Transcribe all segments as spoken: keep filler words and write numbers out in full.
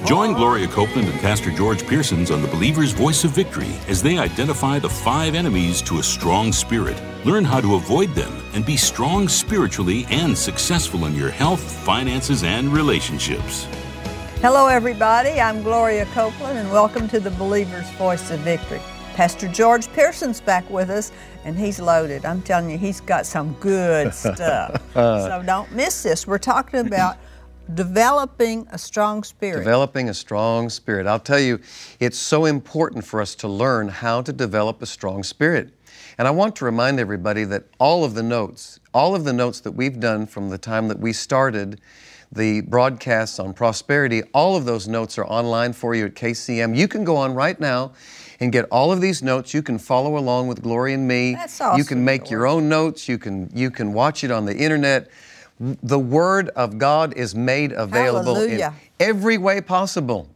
Join Gloria Copeland and Pastor George Pearsons on the Believer's Voice of Victory as they identify the five enemies to a strong spirit. Learn how to avoid them and be strong spiritually and successful in your health, finances, and relationships. Hello, everybody. I'm Gloria Copeland, and welcome to the Believer's Voice of Victory. Pastor George Pearson's back with us, and he's loaded. I'm telling you, he's got some good stuff. So don't miss this. We're talking about developing a strong spirit. Developing a strong spirit. I'll tell you, it's so important for us to learn how to develop a strong spirit. And I want to remind everybody that all of the notes, all of the notes that we've done from the time that we started the broadcasts on prosperity, all of those notes are online for you at K C M. You can go on right now and get all of these notes. You can follow along with Gloria and me. That's awesome. You can make your own notes. You can, you can watch it on the internet. The Word of God is made available Hallelujah. in every way possible.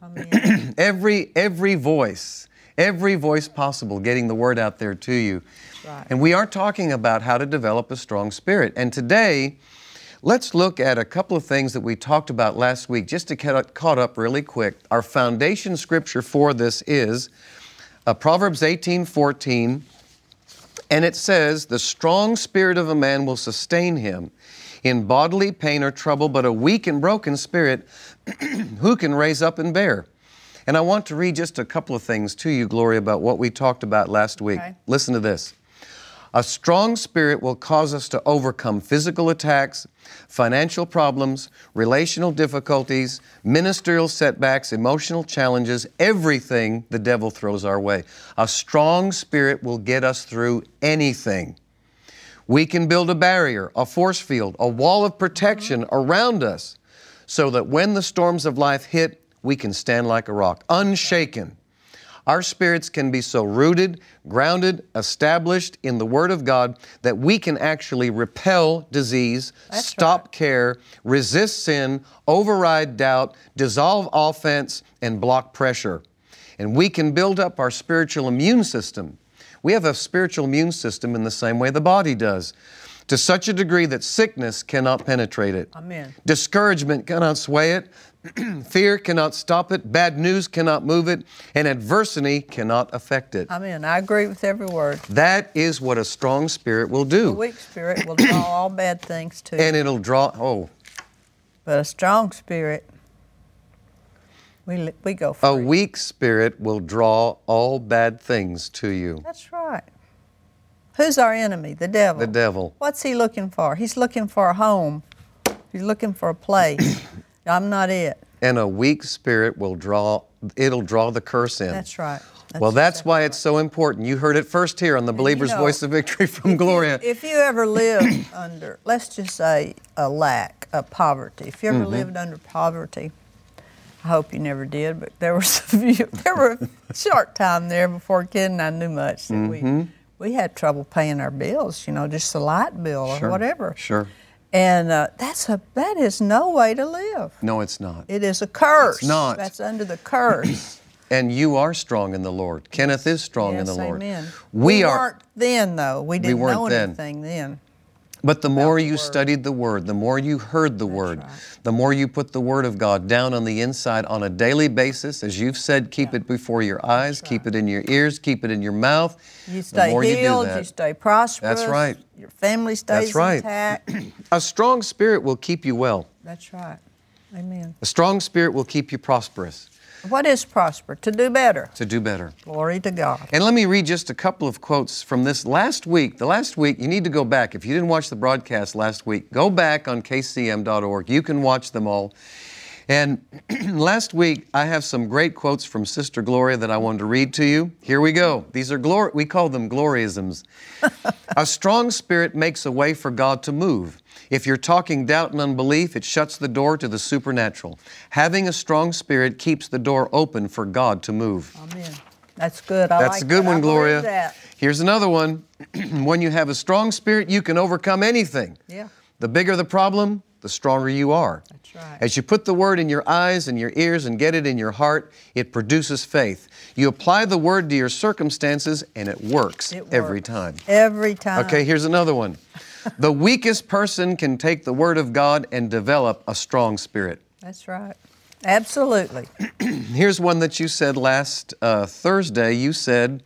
every, every voice, every voice possible, getting the Word out there to you. Right. And we are talking about how to develop a strong spirit. And today, let's look at a couple of things that we talked about last week, just to get caught up really quick. Our foundation scripture for this is uh, Proverbs eighteen fourteen, and it says, "The strong spirit of a man will sustain him in bodily pain or trouble, but a weak and broken spirit who can raise up and bear?" And I want to read just a couple of things to you, Gloria, about what we talked about last week. Okay. Listen to this. "A strong spirit will cause us to overcome physical attacks, financial problems, relational difficulties, ministerial setbacks, emotional challenges, everything the devil throws our way. A strong spirit will get us through anything. We can build a barrier, a force field, a wall of protection around us so that when the storms of life hit, we can stand like a rock, unshaken. Our spirits can be so rooted, grounded, established in the Word of God that we can actually repel disease, That's stop right. care, resist sin, override doubt, dissolve offense, and block pressure. And we can build up our spiritual immune system. We have a spiritual immune system in the same way the body does, to such a degree that sickness cannot penetrate it. Amen. Discouragement cannot sway it. Fear cannot stop it. Bad news cannot move it. And adversity cannot affect it. Amen. I agree with every word. That is what a strong spirit will A do. weak spirit will draw all bad things to And you. it'll draw, oh, But a strong spirit, we, li- we go a free. weak spirit will draw all bad things to you. That's right. Who's our enemy? The devil. The devil. What's he looking for? He's looking for a home. He's looking for a place. I'm not it. And a weak spirit will draw, it'll draw the curse in. That's right. That's Well, that's exactly why right. it's so important. You heard it first here on the Believer's know, Voice of Victory from If you- Gloria. If you ever lived under, let's just say, a lack of poverty, if you ever Mm-hmm. lived under poverty, I hope you never did, but there was a few, there were a short time there before Ken and I knew much that Mm-hmm. we we had trouble paying our bills, you know, just the light bill or Sure, whatever. Sure. And uh, that's a that is no way to live. No, it's not. It is a curse. It's not. That's under the curse. And you are strong in the Lord. Kenneth is strong yes, in the Lord. amen. We are, weren't then, though. We didn't weren't know then. anything then. but the more the you Word. studied the Word, the more you heard the Word, right. the more you put the Word of God down on the inside on a daily basis. As you've said, keep Yeah. it before your eyes, keep it in your ears, keep it in your mouth. You The stay more you do healed, that. you stay prosperous. That's right. Your family stays That's right. intact. A strong spirit will keep you well. That's right. Amen. A strong spirit will keep you prosperous, What is prosper? To do better. to do better. Glory to God. And let me read just a couple of quotes from this last week. The last week, you need to go back. If you didn't watch the broadcast last week, go back on K C M dot org. You can watch them all. And last week, I have some great quotes from Sister Gloria that I wanted to read to you. Here we go. These are, glor- we call them Gloriisms. A strong spirit makes a way for God to move. If you're talking doubt and unbelief, it shuts the door to the supernatural. Having a strong spirit keeps the door open for God to move. Amen. That's good. I That's like a good that. one, I believe Gloria. that. Here's another one. When you have a strong spirit, you can overcome anything. Yeah. The bigger the problem, the stronger you are. That's right. As you put the Word in your eyes and your ears and get it in your heart, it produces faith. You apply the Word to your circumstances and it works It every works. time. Every time. Okay, here's another one. The weakest person can take the Word of God and develop a strong spirit. That's right. Absolutely. Here's one that you said last uh, Thursday. You said,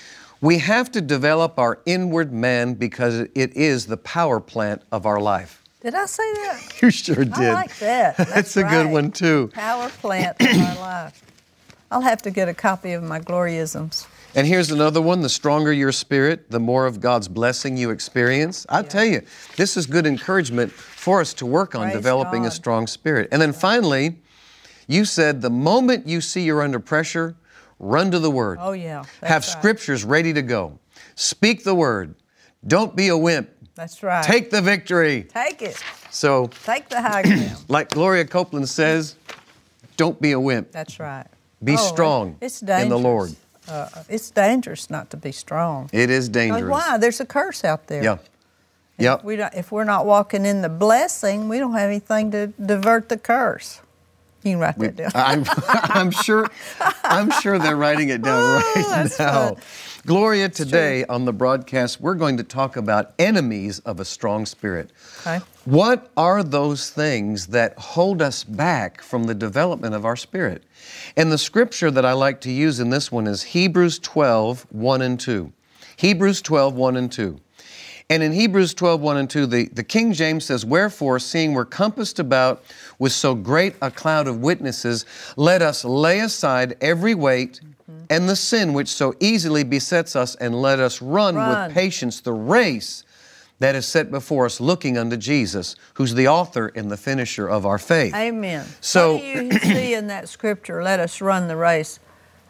we have to develop our inward man because it is the power plant of our life. Did I say that? You sure did. I like that. That's, That's a right. good one, too. Power plant of our life. I'll have to get a copy of my Gloriaisms. And here's another one. The stronger your spirit, the more of God's blessing you experience. I Yeah. tell you, this is good encouragement for us to work on Praise developing God. a strong spirit. And then finally, you said the moment you see you're under pressure, run to the Word. Oh, yeah. That's Have right. scriptures ready to go. Speak the Word. Don't be a wimp. That's right. Take the victory. Take it. So, Take the high ground. like Gloria Copeland says, don't be a wimp. That's right. Be Oh, strong it's in dangerous. the Lord. Uh, it's dangerous not to be strong. It is 'Cause dangerous. why? There's a curse out there. Yeah. If Yep. we don't, if we're not walking in the blessing, we don't have anything to divert the curse. You can write that down. I'm, I'm sure. I'm sure they're writing it down Oh, right that's now. fun. Gloria, today on the broadcast, we're going to talk about enemies of a strong spirit. Okay. What are those things that hold us back from the development of our spirit? And the scripture that I like to use in this one is Hebrews twelve, one and two. Hebrews twelve, one and two. And in Hebrews twelve, one and two, the, the King James says, wherefore, seeing we're compassed about with so great a cloud of witnesses, let us lay aside every weight mm-hmm. and the sin which so easily besets us, and let us run, Run. with patience the race that is set before us, looking unto Jesus, who's the author and the finisher of our faith. Amen. So- what do you see in that scripture, let us run the race?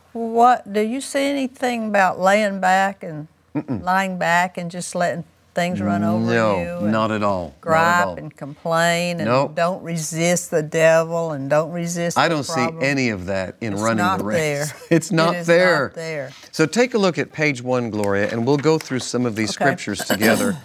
What, do you see anything about laying back and Mm-mm. lying back and just letting things run over no, you? and not at all. Gripe not at all. and complain and Nope. don't resist the devil and don't resist I the don't see problem. any of that in It's running not the race. there. It's not It is there. not there. So take a look at page one, Gloria, and we'll go through some of these Okay. scriptures together.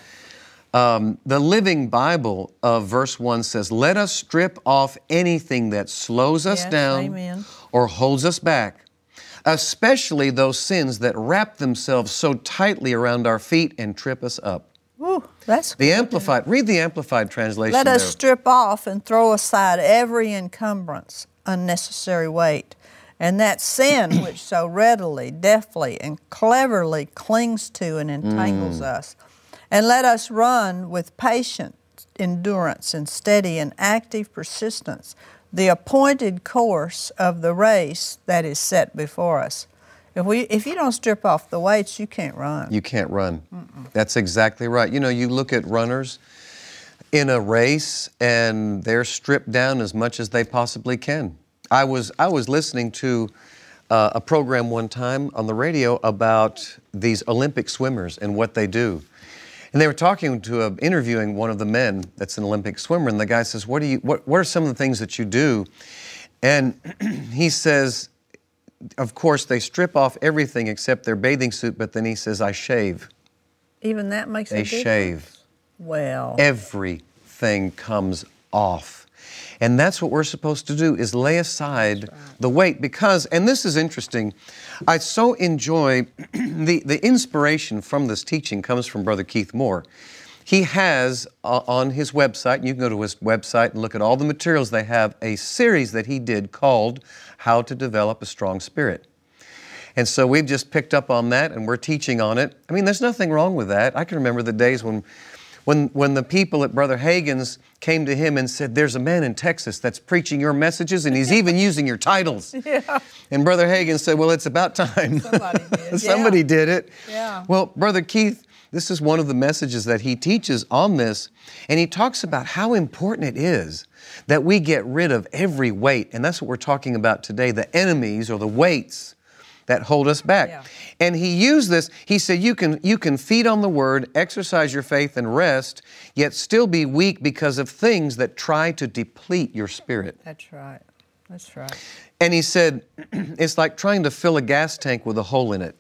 Um, the Living Bible of verse one says, let us strip off anything that slows us Yes, down amen. or holds us back, especially those sins that wrap themselves so tightly around our feet and trip us up. Woo, that's The good. Amplified, read the Amplified translation Let us there. strip off and throw aside every encumbrance, unnecessary weight, and that sin which so readily, deftly, and cleverly clings to and entangles Mm. us. And let us run with patient endurance and steady and active persistence the appointed course of the race that is set before us. If we, if you don't strip off the weights, you can't run. You can't run. Mm-mm. That's exactly right. You know, you look at runners in a race and they're stripped down as much as they possibly can. I was, I was listening to uh, a program one time on the radio about these Olympic swimmers and what they do. And they were talking to, uh, interviewing one of the men that's an Olympic swimmer, and the guy says, what do you, what, what are some of the things that you do? And he says, of course, they strip off everything except their bathing suit, but then he says, I shave. Even that makes a They difference. shave. Well, Everything comes off. And that's what we're supposed to do, is lay aside the weight. Because, and this is interesting, I so enjoy, the, the inspiration from this teaching comes from Brother Keith Moore. He has uh, on his website, you can go to his website and look at all the materials they have, a series that he did called How to Develop a Strong Spirit. And so we've just picked up on that and we're teaching on it. I mean, there's nothing wrong with that. I can remember the days when When, when the people at Brother Hagin's came to him and said, there's a man in Texas that's preaching your messages and he's even using your titles. Yeah. And Brother Hagin said, well, it's about time. Somebody did. Somebody Yeah. did it. Yeah. Well, Brother Keith, this is one of the messages that he teaches on this. And he talks about how important it is that we get rid of every weight. And that's what we're talking about today, the enemies or the weights that hold us back. Yeah. And he used this, he said, you can, you can feed on the Word, exercise your faith and rest, yet still be weak because of things that try to deplete your spirit. That's right. That's right. And he said, it's like trying to fill a gas tank with a hole in it,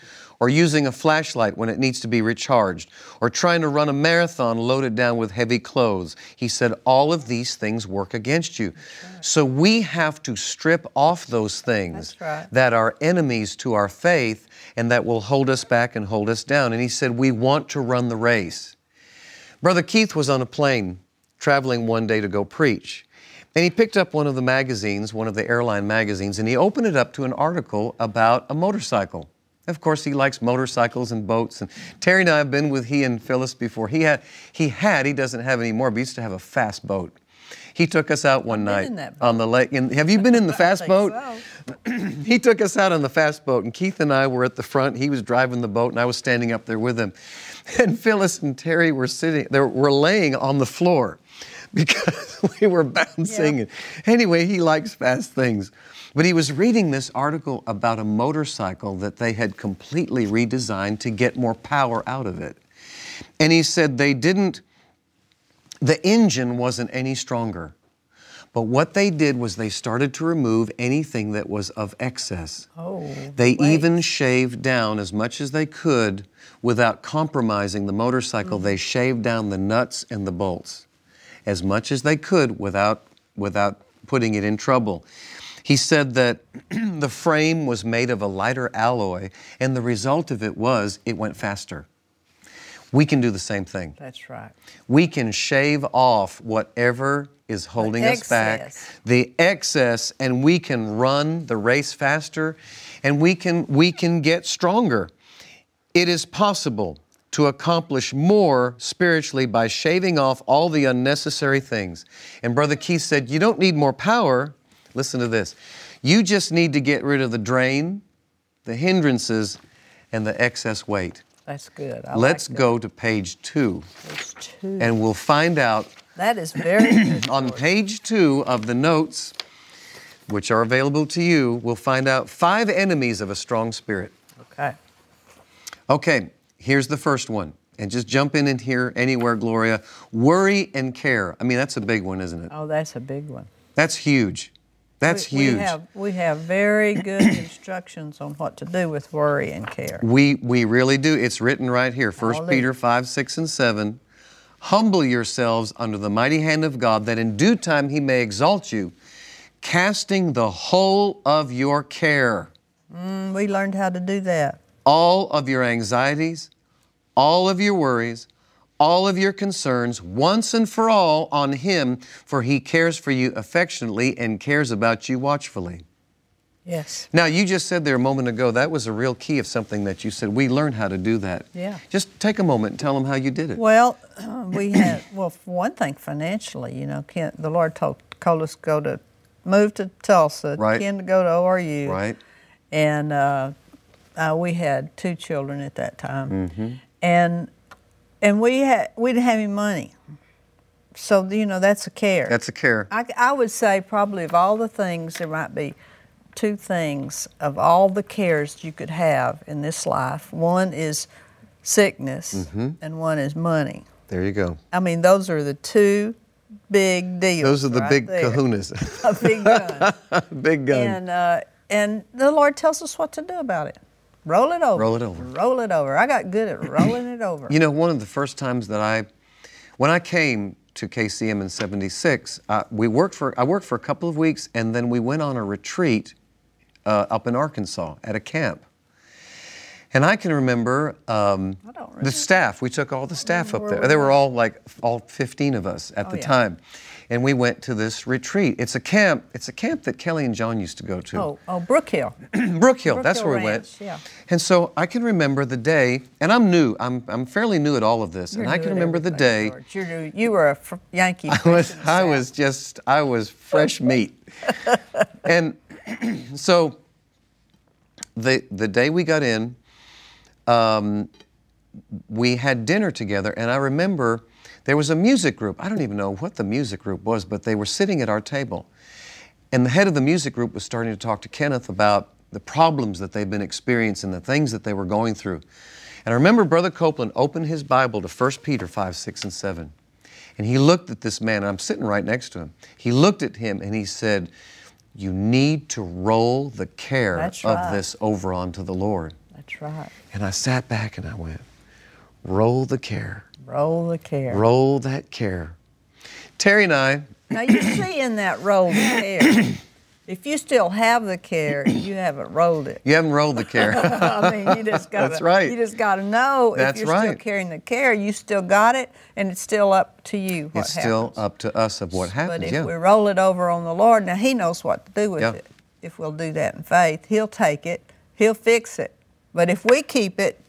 or using a flashlight when it needs to be recharged, or trying to run a marathon loaded down with heavy clothes. He said, all of these things work against you. Right. So we have to strip off those things right. that are enemies to our faith and that will hold us back and hold us down. And he said, we want to run the race. Brother Keith was on a plane traveling one day to go preach. And he picked up one of the magazines, one of the airline magazines, and he opened it up to an article about a motorcycle. Of course, he likes motorcycles and boats. And Terry and I have been with he and Phyllis before. He had, he had, he doesn't have any more, but he used to have a fast boat. He took us out one I've been night in that boat. on the lake. In, have you been in the fast think boat? so. He took us out on the fast boat, and Keith and I were at the front. He was driving the boat, and I was standing up there with him. And Phyllis and Terry were sitting, they were laying on the floor because we were bouncing. Yeah. And anyway, he likes fast things. But he was reading this article about a motorcycle that they had completely redesigned to get more power out of it. And he said they didn't, the engine wasn't any stronger. But what they did was they started to remove anything that was of excess. Oh, They wait. even shaved down as much as they could without compromising the motorcycle. Mm-hmm. They shaved down the nuts and the bolts as much as they could without, without putting it in trouble. He said that the frame was made of a lighter alloy, and the result of it was it went faster. We can do the same thing. That's right. We can shave off whatever is holding us back, excess. the excess, and we can run the race faster, and we can, we can get stronger. It is possible to accomplish more spiritually by shaving off all the unnecessary things. And Brother Keith said, you don't need more power. Listen to this. You just need to get rid of the drain, the hindrances, and the excess weight. That's good. I Let's like go to page two, that. Page two. and we'll find out That is very good. on page two of the notes, which are available to you, we'll find out five enemies of a strong spirit. Okay. Okay, here's the first one. And just jump in and here anywhere, Gloria. Worry and care. I mean, that's a big one, isn't it? Oh, that's a big one. That's huge. That's we, huge. We have, we have very good instructions on what to do with worry and care. We, we really do. It's written right here, First Hallelujah. Peter five, six, and seven. Humble yourselves under the mighty hand of God, that in due time He may exalt you, casting the whole of your care, Mm, we learned how to do that. all of your anxieties, all of your worries, all of your concerns, once and for all on Him, for He cares for you affectionately and cares about you watchfully. Yes. Now, you just said there a moment ago, that was a real key of something that you said. We learned how to do that. Yeah. Just take a moment and tell them how you did it. Well, we had, well, for one thing, financially, you know, Ken, the Lord told, told us to go to, move to Tulsa, Right. Ken to go to O R U. Right. And uh, uh, we had two children at that time. Mm-hmm. And and we, had, we didn't have any money. So, you know, that's a care. That's a care. I, I would say probably of all the things, there might be two things of all the cares you could have in this life. One is sickness, Mm-hmm. and one is money. There you go. I mean, those are the two big deals. Those are the right big there. kahunas. A big gun. Big gun. And, uh, and the Lord tells us what to do about it. Roll it over. Roll it over. Roll it over. I got good at rolling it over. You know, one of the first times that I, when I came to K C M in seventy-six, uh, we worked for, I worked for a couple of weeks, and then we went on a retreat uh, up in Arkansas at a camp. And I can remember, um, I don't the remember. staff, we took all the staff up Where there. were There were they? all like, all fifteen of us at Oh, the yeah. time. And we went to this retreat. It's a camp, it's a camp that Kelly and John used to go to. Oh, oh, Brook Hill. Brook Hill, that's Hill where we went. Ranch, yeah. And so I can remember the day, and I'm new, I'm, I'm fairly new at all of this, You're and I new can at remember the everything, day George. You're new. You were a fr- Yankee. I was, Christian I South. was just, I was fresh meat. And so the, the day we got in, um, we had dinner together, and I remember there was a music group. I don't even know what the music group was, but they were sitting at our table. And the head of the music group was starting to talk to Kenneth about the problems that they've been experiencing, the things that they were going through. And I remember Brother Copeland opened his Bible to First Peter five, six, and seven. And he looked at this man, and I'm sitting right next to him. He looked at him and he said, you need to roll the care That's of right. this over onto the Lord. That's right. And I sat back and I went, roll the care. Roll the care. Roll that care. Terry and I, Now you see in that roll the care If you still have the care, you haven't rolled it. You haven't rolled the care. I mean, you just got That's right. You just got to know That's if you're right. still carrying the care, you still got it, and it's still up to you what It's happens. still up to us of what happens. But if yeah. we roll it over on the Lord, now He knows what to do with Yeah. it. If we'll do that in faith, He'll take it, He'll fix it. But if we keep it,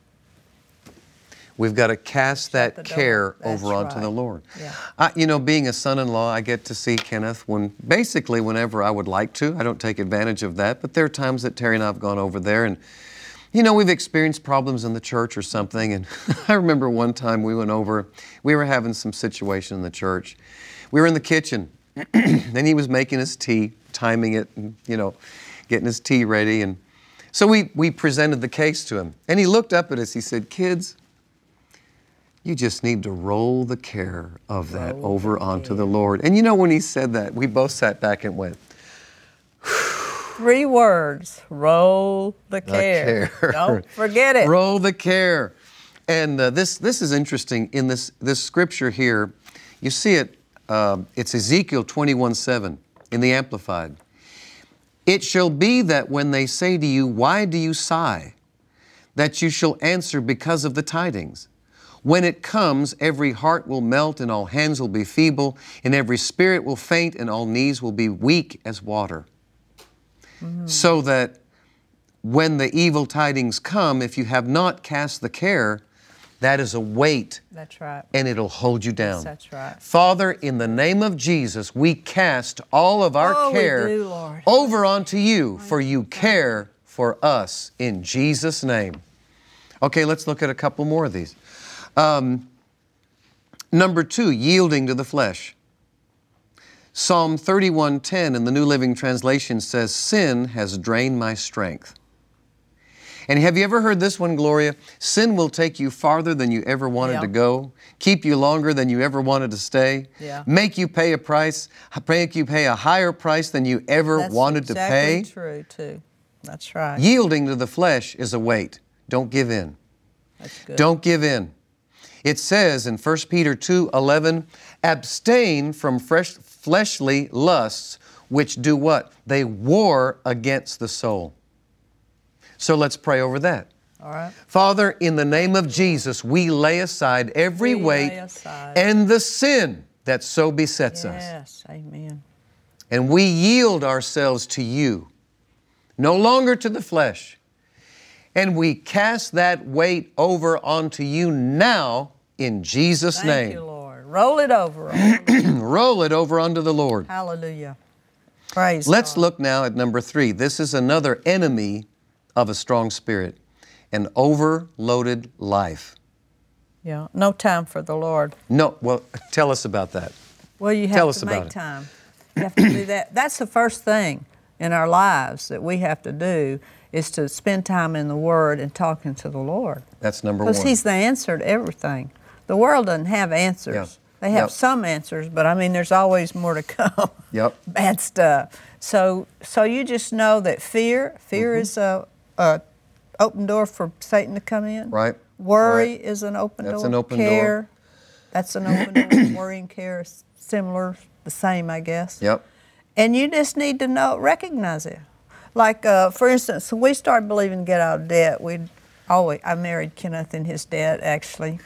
We've got to cast that the door. care That's over onto right. the Lord. Yeah. I, you know, being a son-in-law, I get to see Kenneth when basically whenever I would like to. I don't take advantage of that, but there are times that Terry and I have gone over there and, you know, we've experienced problems in the church or something. And I remember one time we went over, we were having some situation in the church. We were in the kitchen and he was making his tea, timing it, and, you know, getting his tea ready. And so we, we presented the case to him. And he looked up at us, he said, "Kids, you just need to roll the care of that Roll over the onto care. the Lord." And you know, when he said that, we both sat back and went, three words, roll the care. care. Don't forget it. roll the care. And uh, this this is interesting. In this, this scripture here, you see it, uh, it's Ezekiel twenty-one seven in the Amplified. "It shall be that when they say to you, 'Why do you sigh?' that you shall answer, 'Because of the tidings.' When it comes, every heart will melt and all hands will be feeble, and every spirit will faint and all knees will be weak as water." Mm. So that when the evil tidings come, if you have not cast the care, that is a weight. That's right. And it'll hold you down. Yes, that's right. Father, in the name of Jesus, we cast all of our Oh, we care do, Lord. over onto you, for you care for us in Jesus' name. Okay, let's look at a couple more of these. Um, number two, yielding to the flesh. Psalm thirty-one ten in the New Living Translation says, "Sin has drained my strength." And have you ever heard this one, Gloria? Sin will take you farther than you ever wanted Yeah. to go, keep you longer than you ever wanted to stay, Yeah. make you pay a price, make you pay a higher price than you ever That's wanted exactly to pay. true, too. That's right. Yielding to the flesh is a weight. Don't give in. That's good. Don't give in. It says in First Peter two eleven, "Abstain from fresh, fleshly lusts, which do what? They war against the soul." So let's pray over that. All right. Father, in the name of Jesus, we lay aside every We weight lay aside. and the sin that so besets us. Yes, amen. And we yield ourselves to you, no longer to the flesh. And we cast that weight over onto you now in Jesus' Thank name. you, Lord. Roll it over. Lord. Roll it over onto the Lord. Hallelujah. Praise Let's God. look now at number three. This is another enemy of a strong spirit, an overloaded life. Yeah, no time for the Lord. No, well, tell us about that. Well, you have Tell to us about make it. time. You have to do that. That's the first thing in our lives that we have to do is to spend time in the Word and talking to the Lord. That's number one. Because He's the answer to everything. The world doesn't have answers. Yeah. They have Yep. some answers, but I mean, there's always more to come. Yep. Bad stuff. So, so you just know that fear, fear Mm-hmm. is a, a open door for Satan to come in. Right. Worry Right. is an open That's door. an open door. care, that's an open door. Worry and care is similar, the same, I guess. Yep. And you just need to know, recognize it. Like, uh, for instance, when we started believing to get out of debt, we'd always, I married Kenneth in his debt, actually.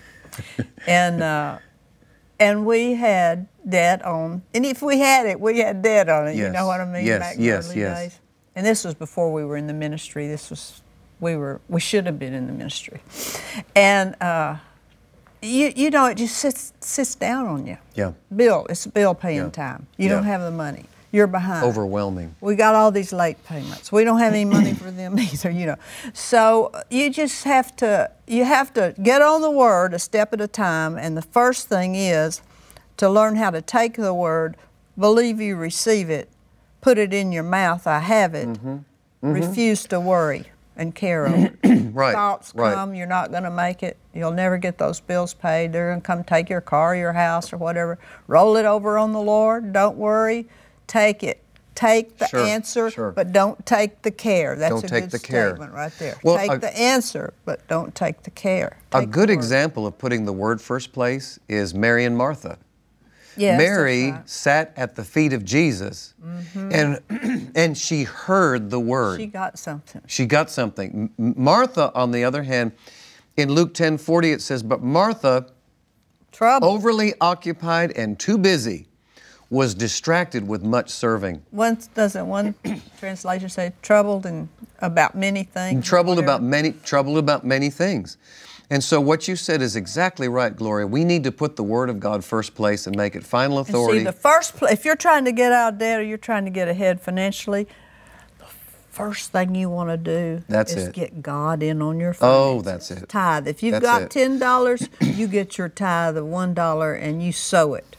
and uh, and we had debt on, and if we had it, we had debt on it. You Yes. know what I mean? Yes, Back in the yes, early yes. days. And this was before we were in the ministry. This was, we were, we should have been in the ministry. And, uh, you, you know, it just sits, sits down on you. Yeah. Bill, it's bill paying Yeah. time. You Yeah. don't have the money. You're behind. Overwhelming. We got all these late payments. We don't have any money for them either, you know. So you just have to, you have to get on the Word a step at a time. And the first thing is to learn how to take the Word, believe you receive it, put it in your mouth, I have it, Mm-hmm. Mm-hmm. refuse to worry and care over it. Right. Thoughts right. come, you're not going to make it. You'll never get those bills paid. They're going to come take your car, your house, or whatever. Roll it over on the Lord. Don't worry. Take it. Take the Sure, answer, sure. but don't take the care. That's Don't a take good the care. statement right there. Well, take a- the answer, but don't take the care. A Take good the word. example of putting the Word first place is Mary and Martha. Yes, Mary that's right. sat at the feet of Jesus, mm-hmm. and and she heard the word. She got something. She got something. M- Martha, on the other hand, in Luke ten forty, it says, but Martha, Trouble. overly occupied and too busy, was distracted with much serving. One doesn't one translation say troubled and about many things? Troubled about many, troubled about many things. And so what you said is exactly right, Gloria. We need to put the Word of God first place and make it final authority. And see, the first place, if you're trying to get out of debt or you're trying to get ahead financially, the first thing you want to do that's is it. get God in on your finances. Oh, that's it. Tithe. If you've that's got it. ten dollars, you get your tithe of one dollar and you sow it.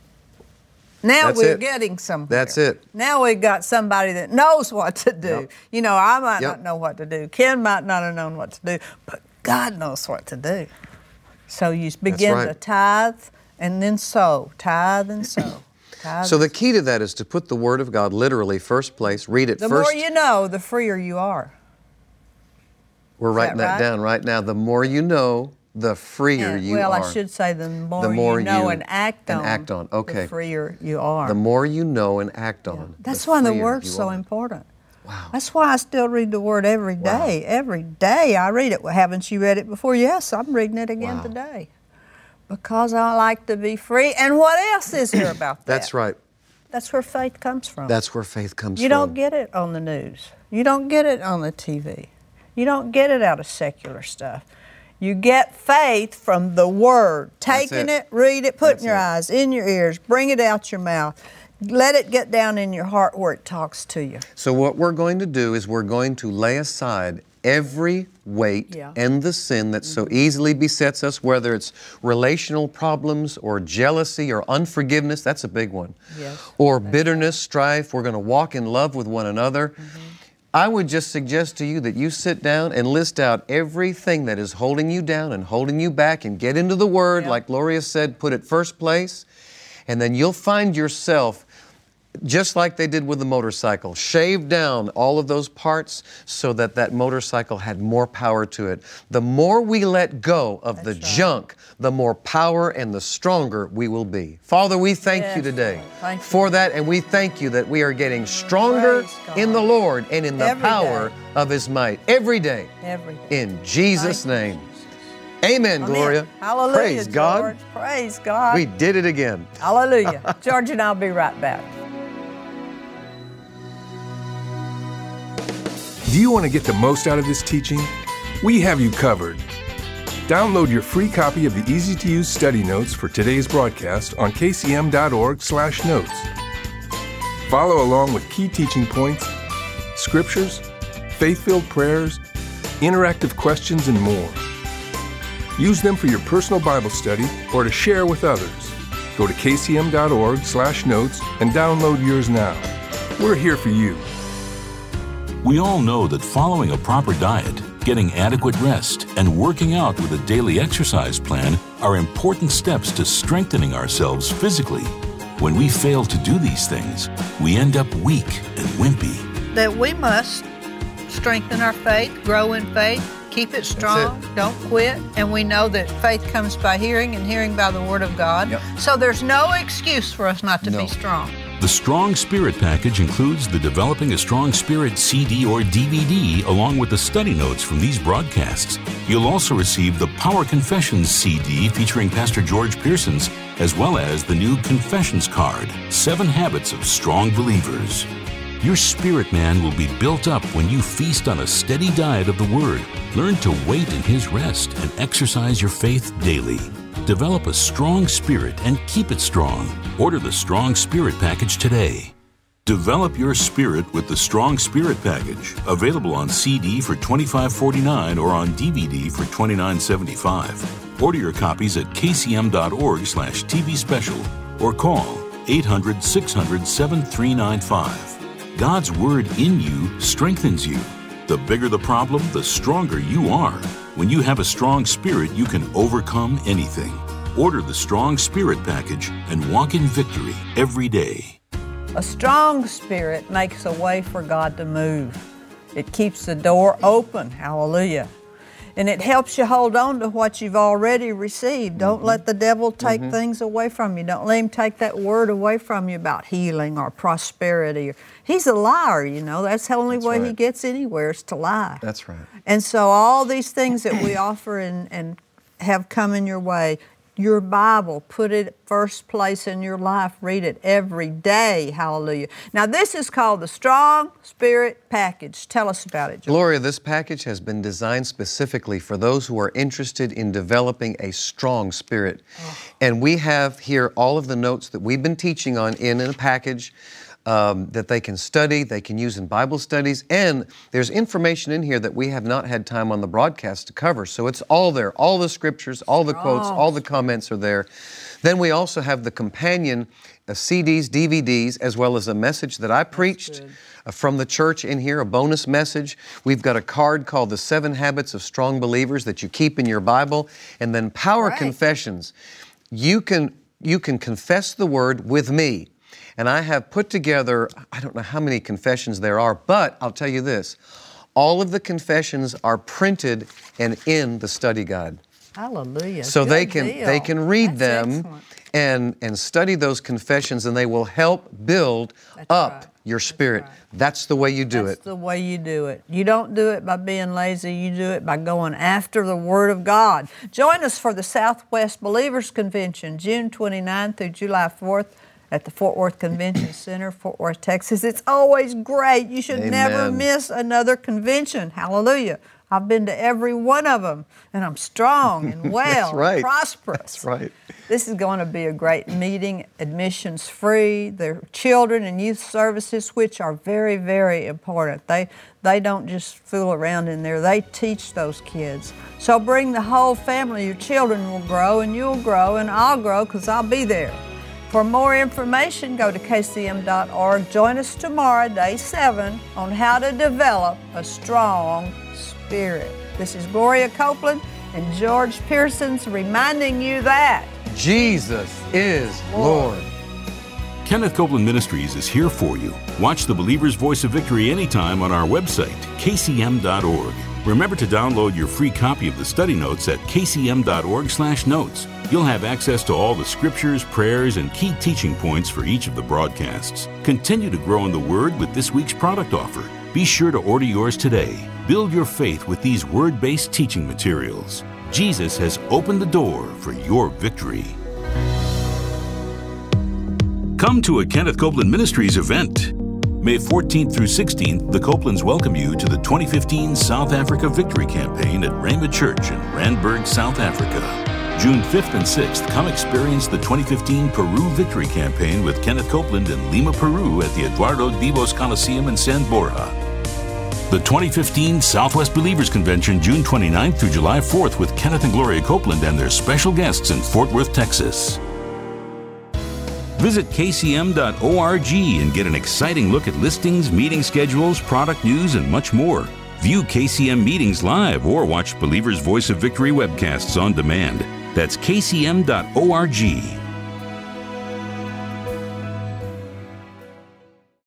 Now That's we're it. getting somewhere. That's it. Now we've got somebody that knows what to do. Yep. You know, I might Yep. not know what to do. Ken might not have known what to do, but God knows what to do. So you begin right. to tithe and then sow, tithe and sow. Tithe So the and key to that is to put the Word of God literally first place, read it the first. more you know, the freer you are. We're Is writing that that, right? down right now. The more you know, the freer And- you well, are. I should say the more, The more you know you- and act and on, act on. Okay. the freer you are. The more you know and act on. That's the why the freer Word's you so are. important. Wow. That's why I still read the Word every day. Every day I read it. Well, haven't you read it before? Yes, I'm reading it again Wow. today. Because I like to be free. And what else is there about that? That's right. That's where faith comes from. That's where faith comes You from. don't get it on the news. You don't get it on the T V. You don't get it out of secular stuff. You get faith from the Word. Taking it. it, read it, put it That's in your it. eyes, in your ears, bring it out your mouth. Let it get down in your heart where it talks to you. So what we're going to do is we're going to lay aside every weight Yeah. and the sin that so easily besets us, whether it's relational problems or jealousy or unforgiveness, that's a big one, Yes, or bitterness, strife. We're going to walk in love with one another. Mm-hmm. I would just suggest to you that you sit down and list out everything that is holding you down and holding you back and get into the Word, Yeah. like Gloria said, put it first place, and then you'll find yourself just like they did with the motorcycle, shave down all of those parts so that that motorcycle had more power to it. The more we let go of the That's right. junk, the more power and the stronger we will be. Father, we thank Yes, you today Lord. Thank you. for that, and we thank you that we are getting stronger Praise God. in the Lord and in the Every power day. of His might every day. Every day. In Jesus' Thank you, name. Jesus. Amen, Amen. Gloria. Hallelujah, Praise God. George. Praise God. We did it again. Hallelujah. George and I'll be right back. Do you want to get the most out of this teaching? We have you covered. Download your free copy of the easy-to-use study notes for today's broadcast on k c m dot org slash notes. Follow along with key teaching points, scriptures, faith-filled prayers, interactive questions, and more. Use them for your personal Bible study or to share with others. Go to k c m dot org slash notes and download yours now. We're here for you. We all know that following a proper diet, getting adequate rest, and working out with a daily exercise plan are important steps to strengthening ourselves physically. When we fail to do these things, we end up weak and wimpy. That we must strengthen our faith, grow in faith, keep it strong, don't quit. And we know that faith comes by hearing and hearing by the Word of God. Yep. So there's no excuse for us not to No. be strong. The Strong Spirit package includes the Developing a Strong Spirit C D or D V D along with the study notes from these broadcasts. You'll also receive the Power Confessions C D featuring Pastor George Pearsons, as well as the new Confessions card, Seven Habits of Strong Believers. Your spirit man will be built up when you feast on a steady diet of the Word. Learn to wait in His rest and exercise your faith daily. Develop a strong spirit and keep it strong. Order the Strong Spirit package today. Develop your spirit with the Strong Spirit package, available on C D for twenty-five forty-nine or on D V D for twenty-nine seventy-five. Order your copies at k c m dot org slash T V special or call eight hundred, six hundred, seven three nine five. God's Word in you strengthens you. The bigger the problem, the stronger you are. When you have a strong spirit, you can overcome anything. Order the Strong Spirit package and walk in victory every day. A strong spirit makes a way for God to move. It keeps the door open. Hallelujah. And it helps you hold on to what you've already received. Don't mm-hmm. let the devil take mm-hmm. things away from you. Don't let him take that word away from you about healing or prosperity. He's a liar, you know. That's the only That's way right. he gets anywhere is to lie. That's right. And so all these things that we offer and, and have come in your way, your Bible, put it first place in your life. Read it every day. Hallelujah. Now, this is called the Strong Spirit Package. Tell us about it, George. Gloria, this package has been designed specifically for those who are interested in developing a strong spirit. Oh. And we have here all of the notes that we've been teaching on in a package um, that they can study, they can use in Bible studies, and there's information in here that we have not had time on the broadcast to cover. So it's all there. All the scriptures, all the quotes, Oh. all the comments are there. Then we also have the companion uh, C Ds, D V Ds, as well as a message that I preached uh, from the church in here, a bonus message. We've got a card called The Seven Habits of Strong Believers that you keep in your Bible. And then Power Right. Confessions. You can, you can confess the word with me. And I have put together, I don't know how many confessions there are, but I'll tell you this. All of the confessions are printed and in the study guide. Hallelujah. So Good they can deal. they can read That's them excellent. and and study those confessions, and they will help build That's up right. your spirit. right. That's the way you do That's it. the way you do it. You don't do it by being lazy. You do it by going after the Word of God. Join us for the Southwest Believers Convention, June twenty-ninth through July fourth at the Fort Worth Convention Center, Fort Worth, Texas. It's always great. You should Amen. never miss another convention. Hallelujah. I've been to every one of them, and I'm strong and well That's right. and prosperous. That's right. This is going to be a great meeting, admissions free. There are children and youth services, which are very, very important. They, they don't just fool around in there. They teach those kids. So bring the whole family. Your children will grow, and you'll grow, and I'll grow because I'll be there. For more information, go to K C M dot org. Join us tomorrow, day seven, on how to develop a strong spirit. This is Gloria Copeland and George Pearsons reminding you that Jesus is Lord. Kenneth Copeland Ministries is here for you. Watch the Believer's Voice of Victory anytime on our website, K C M dot org. Remember to download your free copy of the study notes at K C M dot org slash notes. You'll have access to all the scriptures, prayers, and key teaching points for each of the broadcasts. Continue to grow in the Word with this week's product offer. Be sure to order yours today. Build your faith with these Word-based teaching materials. Jesus has opened the door for your victory. Come to a Kenneth Copeland Ministries event. May fourteenth through sixteenth, the Copelands welcome you to the twenty fifteen South Africa Victory Campaign at Rhema Church in Randburg, South Africa. June fifth and sixth, come experience the twenty fifteen Peru Victory Campaign with Kenneth Copeland in Lima, Peru at the Eduardo Vivos Coliseum in San Borja. The twenty fifteen Southwest Believers Convention, June twenty-ninth through July fourth with Kenneth and Gloria Copeland and their special guests in Fort Worth, Texas. Visit K C M dot org and get an exciting look at listings, meeting schedules, product news, and much more. View K C M meetings live or watch Believer's Voice of Victory webcasts on demand. That's K C M dot org.